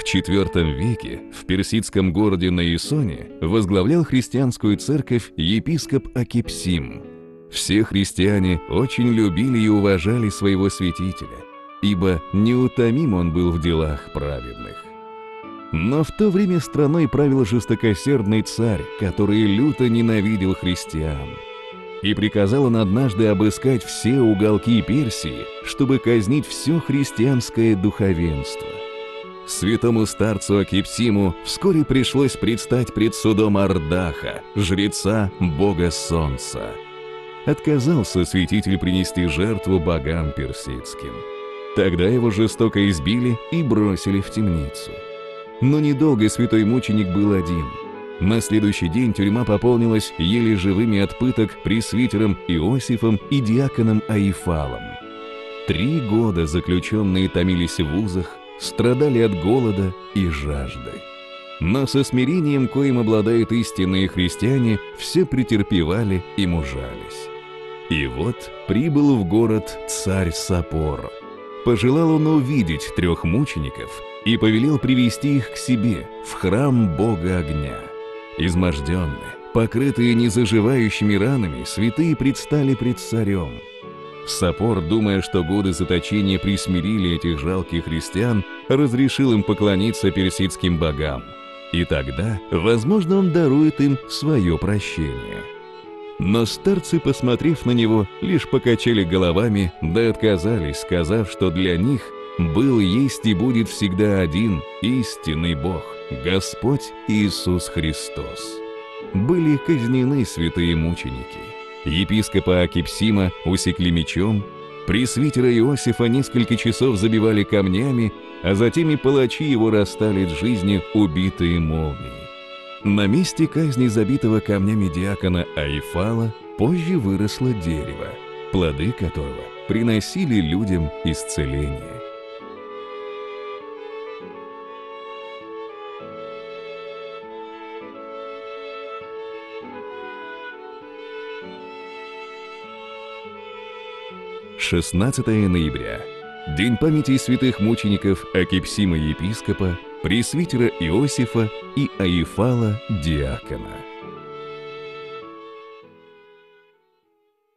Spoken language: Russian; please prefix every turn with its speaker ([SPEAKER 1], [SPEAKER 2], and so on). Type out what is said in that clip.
[SPEAKER 1] IV веке в персидском городе Наисоне возглавлял христианскую церковь епископ Акипсим. Все христиане очень любили и уважали своего святителя, ибо неутомим он был в делах праведных. Но в то время страной правил жестокосердный царь, который люто ненавидел христиан. И приказал он однажды обыскать все уголки Персии, чтобы казнить все христианское духовенство. Святому старцу Акипсиму вскоре пришлось предстать пред судом Ардаха, жреца бога солнца. Отказался святитель принести жертву богам персидским. Тогда его жестоко избили и бросили в темницу. Но недолго святой мученик был один. На следующий день тюрьма пополнилась еле живыми от пыток пресвитером Иосифом и диаконом Аифалом. 3 года заключенные томились в узах, страдали от голода и жажды. Но со смирением, коим обладают истинные христиане, все претерпевали и мужались. И вот прибыл в город царь Сапор. Пожелал он увидеть 3 мучеников и повелел привести их к себе в храм бога огня. Изможденные, покрытые незаживающими ранами, святые предстали пред царем. Сапор, думая, что годы заточения присмирили этих жалких христиан, разрешил им поклониться персидским богам. И тогда, возможно, он дарует им свое прощение. Но старцы, посмотрев на него, лишь покачали головами, да отказались, сказав, что для них был, есть и будет всегда один истинный Бог, Господь Иисус Христос. Были казнены святые мученики. Епископа Акипсима усекли мечом, пресвитера Иосифа несколько часов забивали камнями, а затем и палачи его расстали с жизнью, убитые молнией. На месте казни забитого камнями диакона Аифала позже выросло дерево, плоды которого приносили людям исцеление. «16 ноября. День памяти святых мучеников Акипсима епископа, пресвитера Иосифа и Аифала диакона.